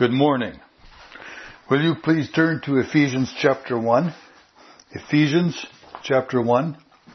Good morning. Will you please turn to Ephesians chapter 1? Ephesians chapter 1.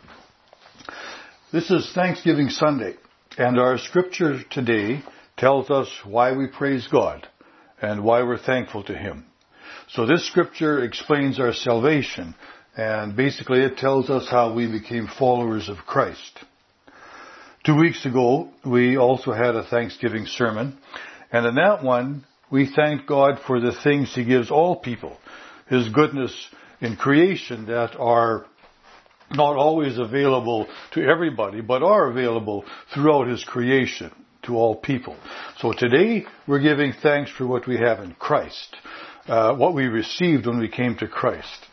This is Thanksgiving Sunday, and our scripture today tells us why we praise God and why we're thankful to Him. So this scripture explains our salvation, and basically it tells us how we became followers of Christ. 2 weeks ago, we also had a Thanksgiving sermon, and in that one, we thanked God for the things He gives all people, His goodness in creation that are not always available to everybody, but are available throughout His creation to all people. So today, we're giving thanks for what we have in Christ, what we received when we came to Christ.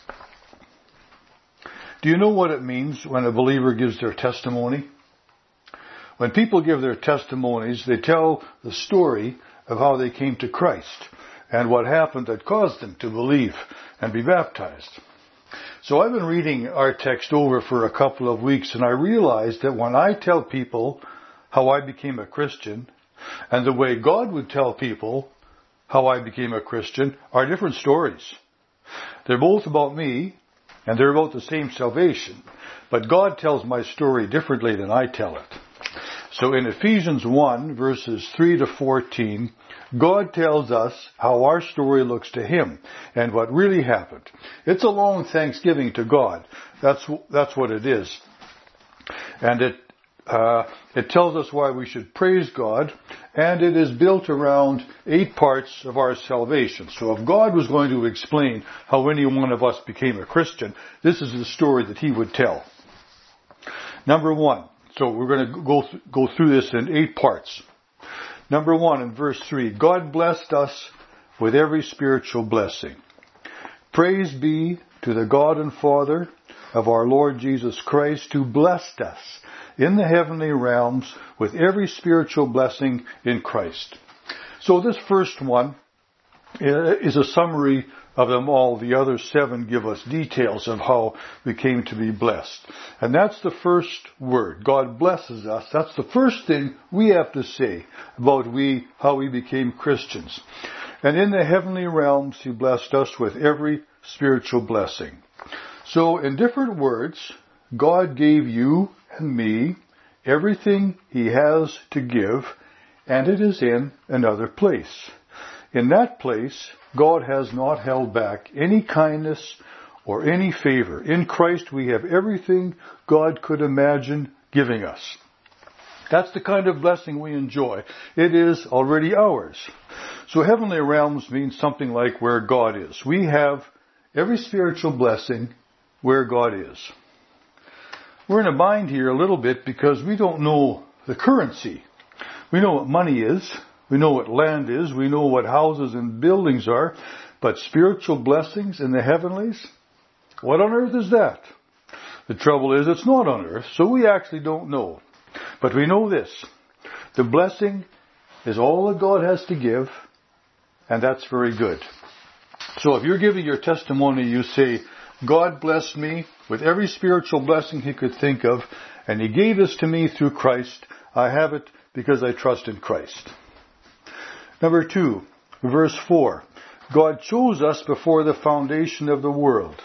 Do you know what it means when a believer gives their testimony? When people give their testimonies, they tell the story of how they came to Christ and what happened that caused them to believe and be baptized. So I've been reading our text over for a couple of weeks, and I realized that when I tell people how I became a Christian and the way God would tell people how I became a Christian are different stories. They're both about me and they're about the same salvation, but God tells my story differently than I tell it. So in Ephesians 1, verses 3 to 14, God tells us how our story looks to Him and what really happened. It's a long thanksgiving to God. That's what it is. And it tells us why we should praise God, and it is built around 8 parts of our salvation. So if God was going to explain how any one of us became a Christian, this is the story that He would tell. Number 1. So we're going to go through this in 8 parts. Number 1, in verse 3, God blessed us with every spiritual blessing. Praise be to the God and Father of our Lord Jesus Christ, who blessed us in the heavenly realms with every spiritual blessing in Christ. So this first one is a summary of them all. The other 7 give us details of how we came to be blessed. And that's the first word. God blesses us. That's the first thing we have to say about how we became Christians. And in the heavenly realms, He blessed us with every spiritual blessing. So in different words, God gave you and me everything He has to give, and it is in another place. In that place, God has not held back any kindness or any favor. In Christ, we have everything God could imagine giving us. That's the kind of blessing we enjoy. It is already ours. So heavenly realms means something like where God is. We have every spiritual blessing where God is. We're in a bind here a little bit because we don't know the currency. We know what money is. We know what land is. We know what houses and buildings are. But spiritual blessings in the heavenlies? What on earth is that? The trouble is it's not on earth, so we actually don't know. But we know this. The blessing is all that God has to give, and that's very good. So if you're giving your testimony, you say, God blessed me with every spiritual blessing He could think of, and He gave this to me through Christ. I have it because I trust in Christ. Number 2, verse 4. God chose us before the foundation of the world.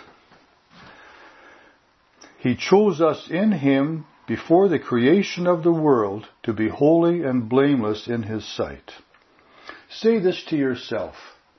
He chose us in Him before the creation of the world to be holy and blameless in His sight. Say this to yourself.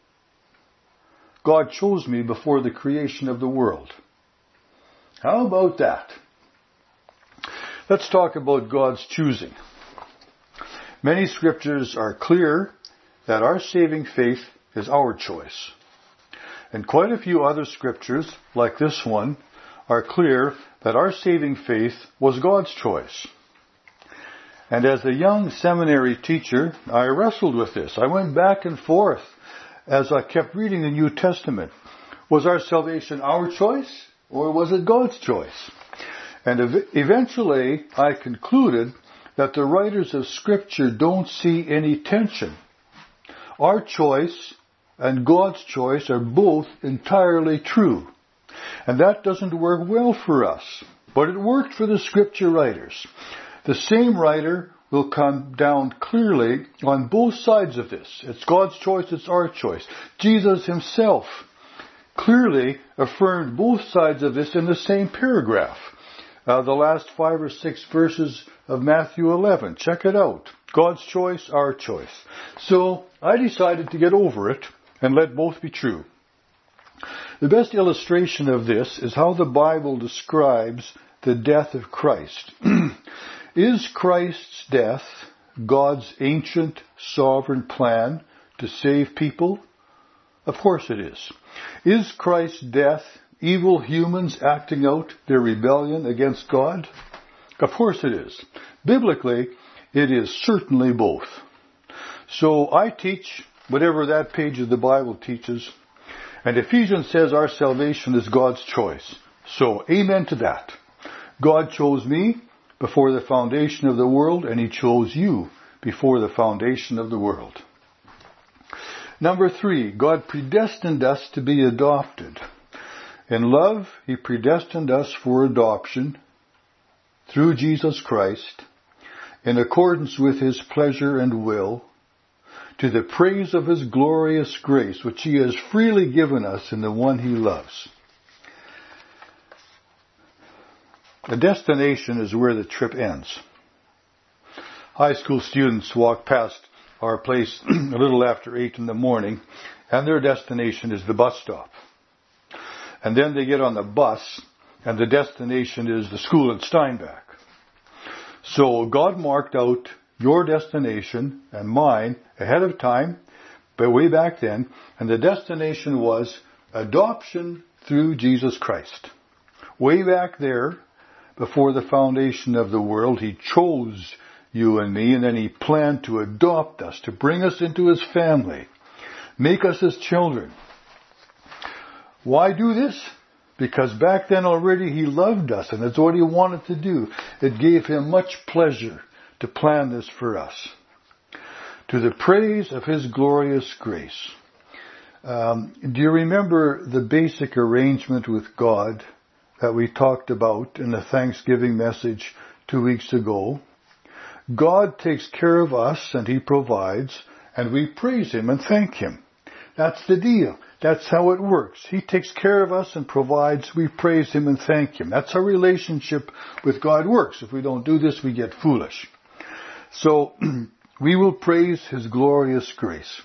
God chose me before the creation of the world. How about that? Let's talk about God's choosing. Many scriptures are clear that our saving faith is our choice. And quite a few other scriptures, like this one, are clear that our saving faith was God's choice. And as a young seminary teacher, I wrestled with this. I went back and forth as I kept reading the New Testament. Was our salvation our choice, or was it God's choice? And eventually, I concluded that the writers of Scripture don't see any tension. Our choice and God's choice are both entirely true. And that doesn't work well for us. But it worked for the Scripture writers. The same writer will come down clearly on both sides of this. It's God's choice, it's our choice. Jesus himself clearly affirmed both sides of this in the same paragraph. The last 5 or 6 verses of Matthew 11. Check it out. God's choice, our choice. So I decided to get over it and let both be true. The best illustration of this is how the Bible describes the death of Christ. Is Christ's death God's ancient sovereign plan to save people? Of course it is. Is Christ's death evil humans acting out their rebellion against God? Of course it is. Biblically, it is certainly both. So I teach whatever that page of the Bible teaches, and Ephesians says our salvation is God's choice. So amen to that. God chose me before the foundation of the world, and he chose you before the foundation of the world. Number 3, God predestined us to be adopted. In love, he predestined us for adoption through Jesus Christ, in accordance with his pleasure and will, to the praise of his glorious grace, which he has freely given us in the one he loves. The destination is where the trip ends. High school students walk past our place a little after 8 in the morning, and their destination is the bus stop. And then they get on the bus, and the destination is the school in Steinbach. So God marked out your destination and mine ahead of time, but way back then, and the destination was adoption through Jesus Christ. Way back there, before the foundation of the world, he chose you and me, and then he planned to adopt us, to bring us into his family, make us his children. Why do this? Because back then already he loved us, and that's what he wanted to do. It gave him much pleasure to plan this for us. To the praise of his glorious grace. Do you remember the basic arrangement with God that we talked about in the Thanksgiving message 2 weeks ago? God takes care of us and he provides, and we praise him and thank him. That's the deal. That's how it works. He takes care of us and provides. We praise him and thank him. That's how relationship with God works. If we don't do this, we get foolish. So we will praise his glorious grace.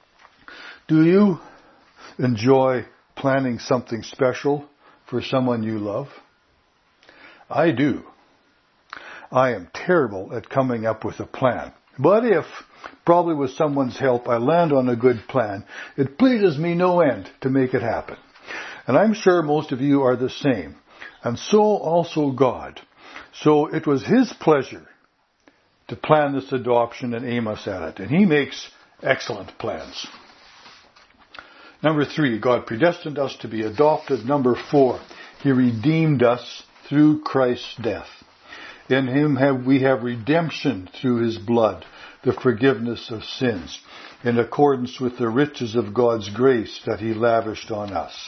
Do you enjoy planning something special for someone you love? I do. I am terrible at coming up with a plan. But if, probably with someone's help, I land on a good plan, it pleases me no end to make it happen. And I'm sure most of you are the same. And so also God. So it was his pleasure to plan this adoption and aim us at it. And he makes excellent plans. Number 3, God predestined us to be adopted. Number 4, he redeemed us through Christ's death. In him we have redemption through his blood, the forgiveness of sins, in accordance with the riches of God's grace that he lavished on us.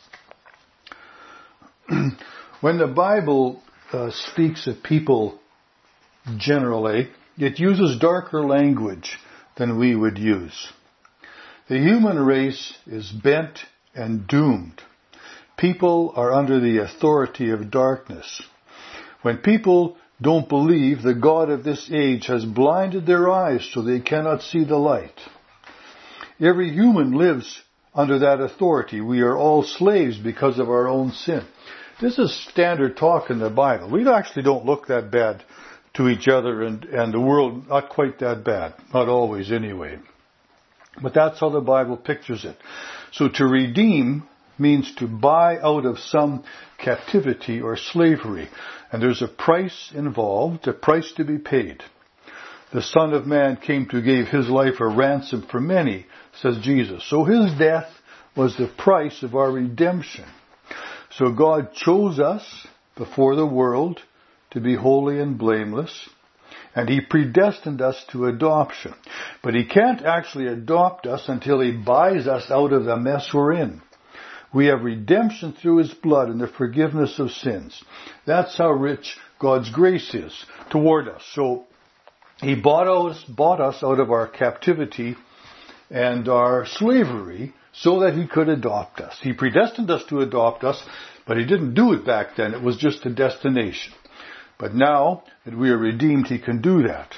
When the Bible speaks of people generally, it uses darker language than we would use. The human race is bent and doomed. People are under the authority of darkness. When people don't believe, the God of this age has blinded their eyes so they cannot see the light. Every human lives under that authority. We are all slaves because of our own sin. This is standard talk in the Bible. We actually don't look that bad to each other and the world, not quite that bad. Not always anyway. But that's how the Bible pictures it. So to redeem means to buy out of some captivity or slavery. And there's a price involved, a price to be paid. The Son of Man came to give his life a ransom for many, says Jesus. So his death was the price of our redemption. So God chose us before the world to be holy and blameless, and he predestined us to adoption. But he can't actually adopt us until he buys us out of the mess we're in. We have redemption through his blood and the forgiveness of sins. That's how rich God's grace is toward us. So He bought us out of our captivity and our slavery so that He could adopt us. He predestined us to adopt us, but He didn't do it back then. It was just a destination. But now that we are redeemed, He can do that.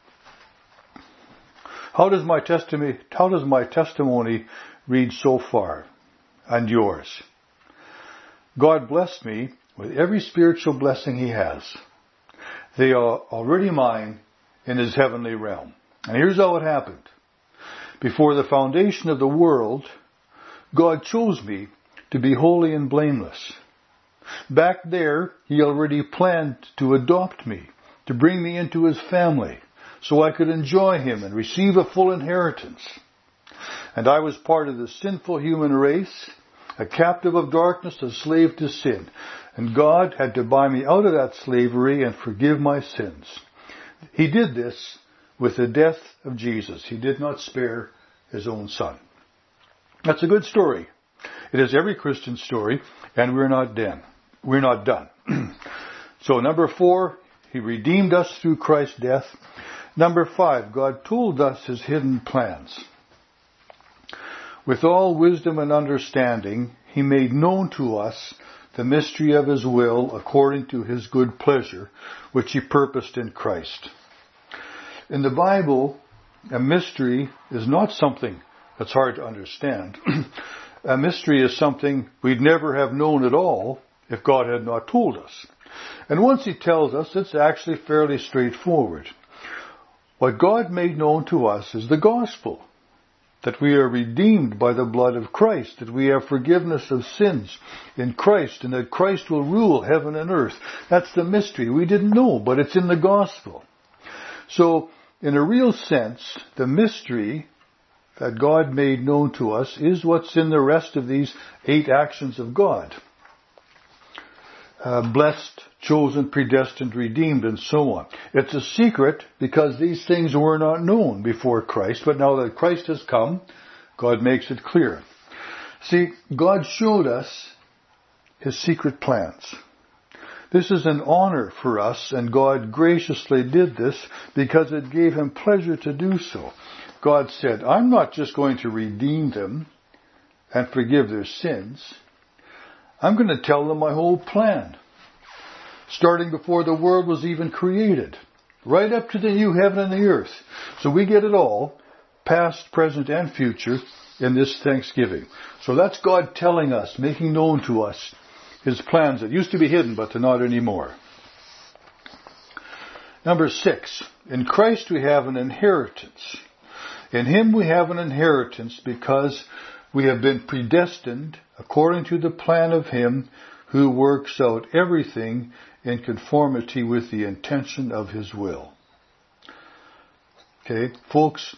How does my testimony read so far? And yours? God blessed me with every spiritual blessing He has. They are already mine in His heavenly realm. And here's how it happened. Before the foundation of the world, God chose me to be holy and blameless. Back there, He already planned to adopt me, to bring me into His family, so I could enjoy Him and receive a full inheritance. And I was part of the sinful human race, a captive of darkness, a slave to sin. And God had to buy me out of that slavery and forgive my sins. He did this with the death of Jesus. He did not spare His own Son. That's a good story. It is every Christian story, and we're not done. So number 4, He redeemed us through Christ's death. Number 5, God told us His hidden plans. With all wisdom and understanding, He made known to us the mystery of His will according to His good pleasure, which He purposed in Christ. In the Bible, a mystery is not something that's hard to understand. A mystery is something we'd never have known at all if God had not told us. And once He tells us, it's actually fairly straightforward. What God made known to us is the gospel. That we are redeemed by the blood of Christ, that we have forgiveness of sins in Christ, and that Christ will rule heaven and earth. That's the mystery. We didn't know, but it's in the gospel. So, in a real sense, the mystery that God made known to us is what's in the rest of these 8 actions of God. Blessed, chosen, predestined, redeemed, and so on. It's a secret because these things were not known before Christ, but now that Christ has come, God makes it clear. See, God showed us His secret plans. This is an honor for us, and God graciously did this because it gave Him pleasure to do so. God said, I'm not just going to redeem them and forgive their sins. I'm going to tell them my whole plan. Starting before the world was even created. Right up to the new heaven and the earth. So we get it all, past, present, and future, in this Thanksgiving. So that's God telling us, making known to us His plans that used to be hidden, but they're not anymore. Number 6. In Christ we have an inheritance. In Him we have an inheritance because we have been predestined according to the plan of Him who works out everything in conformity with the intention of His will. Okay, folks,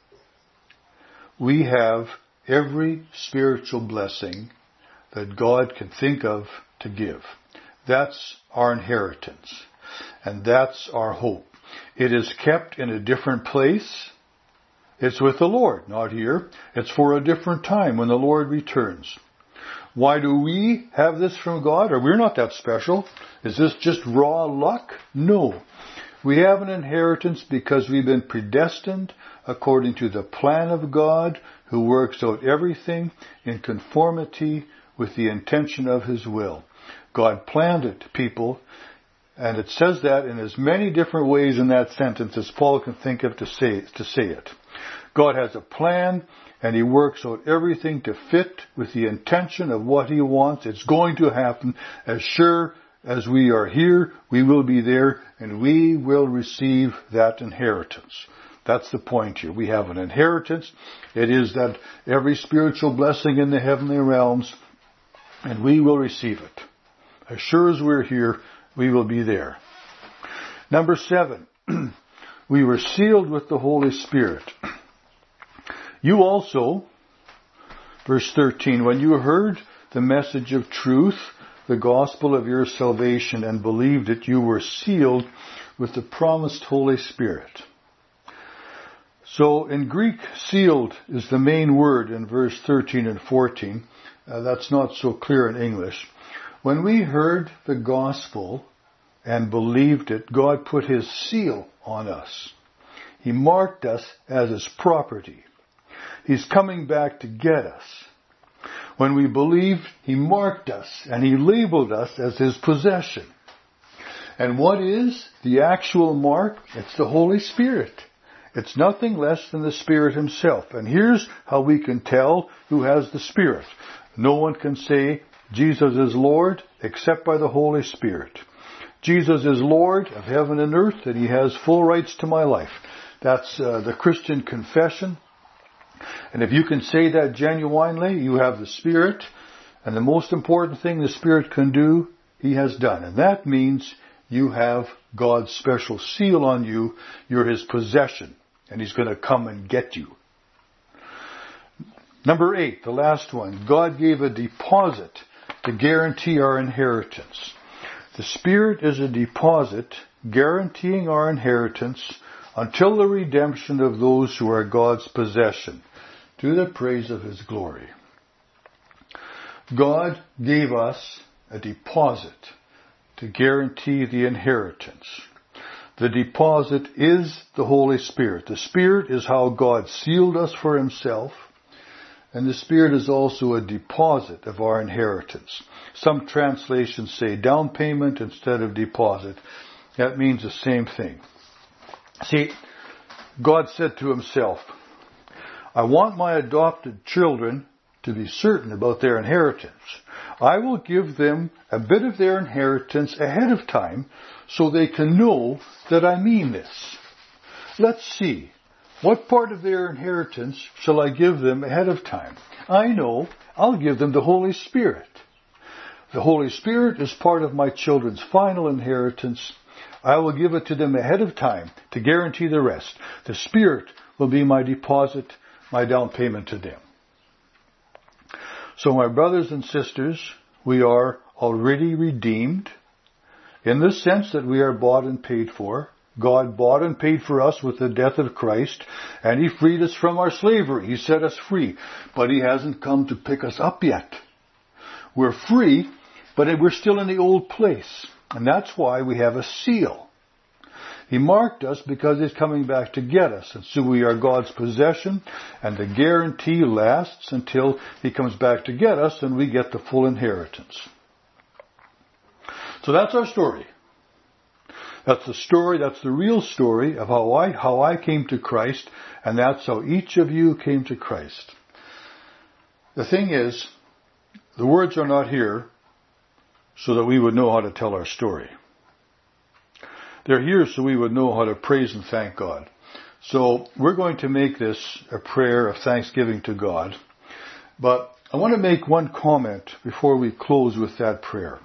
we have every spiritual blessing that God can think of to give. That's our inheritance. And that's our hope. It is kept in a different place. It's with the Lord, not here. It's for a different time when the Lord returns. Why do we have this from God? Or we're not that special. Is this just raw luck? No. We have an inheritance because we've been predestined according to the plan of God who works out everything in conformity with the intention of His will. God planned it, people, and it says that in as many different ways in that sentence as Paul can think of to say it. God has a plan, and He works out everything to fit with the intention of what He wants. It's going to happen. As sure as we are here, we will be there, and we will receive that inheritance. That's the point here. We have an inheritance. It is that every spiritual blessing in the heavenly realms, and we will receive it. As sure as we're here, we will be there. Number 7, we were sealed with the Holy Spirit. You also, verse 13, when you heard the message of truth, the gospel of your salvation, and believed it, you were sealed with the promised Holy Spirit. So in Greek, sealed is the main word in verse 13 and 14. That's not so clear in English. When we heard the gospel and believed it, God put His seal on us. He marked us as His property. He's coming back to get us. When we believed, He marked us and He labeled us as His possession. And what is the actual mark? It's the Holy Spirit. It's nothing less than the Spirit Himself. And here's how we can tell who has the Spirit. No one can say Jesus is Lord except by the Holy Spirit. Jesus is Lord of heaven and earth, and He has full rights to my life. That's the Christian confession. And if you can say that genuinely, you have the Spirit. And the most important thing the Spirit can do, He has done. And that means you have God's special seal on you. You're His possession. And He's going to come and get you. Number 8, the last one. God gave a deposit to guarantee our inheritance. The Spirit is a deposit guaranteeing our inheritance until the redemption of those who are God's possession, to the praise of His glory. God gave us a deposit to guarantee the inheritance. The deposit is the Holy Spirit. The Spirit is how God sealed us for Himself, and the Spirit is also a deposit of our inheritance. Some translations say down payment instead of deposit. That means the same thing. See, God said to Himself, I want my adopted children to be certain about their inheritance. I will give them a bit of their inheritance ahead of time so they can know that I mean this. Let's see. What part of their inheritance shall I give them ahead of time? I know I'll give them the Holy Spirit. The Holy Spirit is part of my children's final inheritance. I will give it to them ahead of time to guarantee the rest. The Spirit will be my deposit, my down payment to them. So my brothers and sisters, we are already redeemed in the sense that we are bought and paid for. God bought and paid for us with the death of Christ, and He freed us from our slavery. He set us free, but He hasn't come to pick us up yet. We're free, but we're still in the old place, and that's why we have a seal. He marked us because He's coming back to get us, and so we are God's possession, and the guarantee lasts until He comes back to get us, and we get the full inheritance. So that's our story. That's the story, that's the real story of how I came to Christ, and that's how each of you came to Christ. The thing is, the words are not here so that we would know how to tell our story. They're here so we would know how to praise and thank God. So we're going to make this a prayer of thanksgiving to God. But I want to make one comment before we close with that prayer.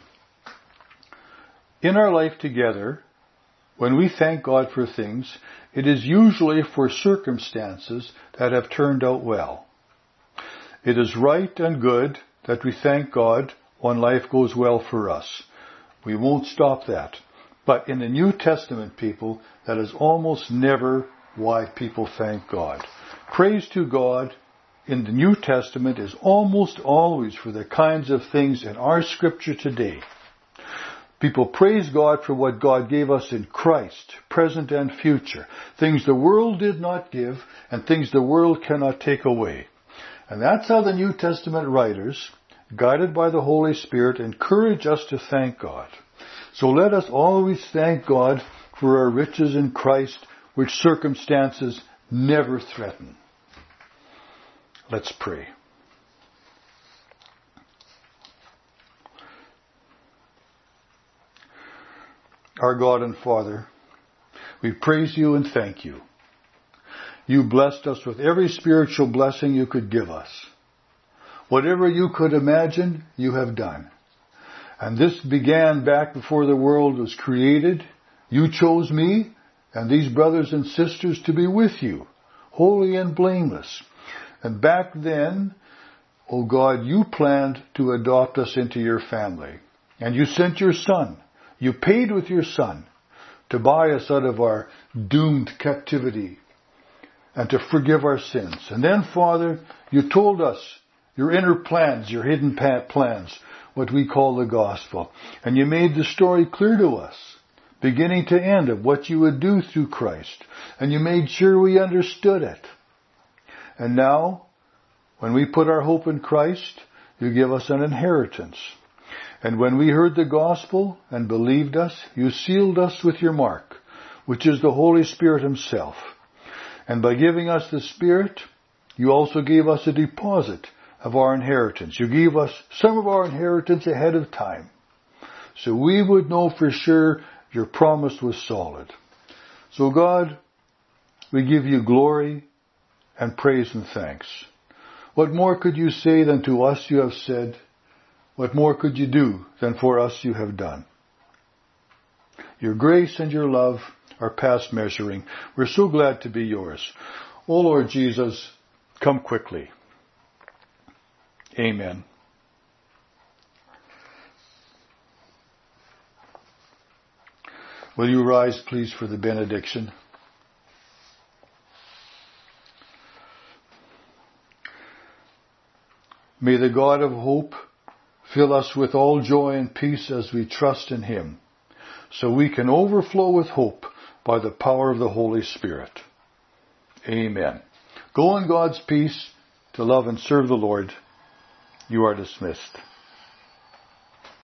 In our life together, when we thank God for things, it is usually for circumstances that have turned out well. It is right and good that we thank God when life goes well for us. We won't stop that. But in the New Testament, people, that is almost never why people thank God. Praise to God in the New Testament is almost always for the kinds of things in our scripture today. People praise God for what God gave us in Christ, present and future. Things the world did not give and things the world cannot take away. And that's how the New Testament writers, guided by the Holy Spirit, encourage us to thank God. So let us always thank God for our riches in Christ, which circumstances never threaten. Let's pray. Our God and Father, we praise You and thank You. You blessed us with every spiritual blessing You could give us. Whatever You could imagine, You have done. And this began back before the world was created. You chose me and these brothers and sisters to be with You, holy and blameless. And back then, oh God, You planned to adopt us into Your family. And You sent Your Son. You paid with Your Son to buy us out of our doomed captivity and to forgive our sins. And then, Father, You told us Your inner plans, Your hidden plans, what we call the gospel. And You made the story clear to us. beginning to end, of what you would do through Christ. And you made sure we understood it. And now, when we put our hope in Christ, you give us an inheritance. And when we heard the gospel and believed us, you sealed us with your mark, which is the Holy Spirit himself. And by giving us the Spirit, you also gave us a deposit of our inheritance. You gave us some of our inheritance ahead of time, so we would know for sure your promise was solid. So God, we give you glory and praise and thanks. What more could you say than to us you have said? What more could you do than for us you have done? Your grace and your love are past measuring. We're so glad to be yours. O Lord Jesus, come quickly. Amen. Will you rise, please, for the benediction? May the God of hope fill us with all joy and peace as we trust in him, so we can overflow with hope by the power of the Holy Spirit. Amen. Go in God's peace to love and serve the Lord. You are dismissed.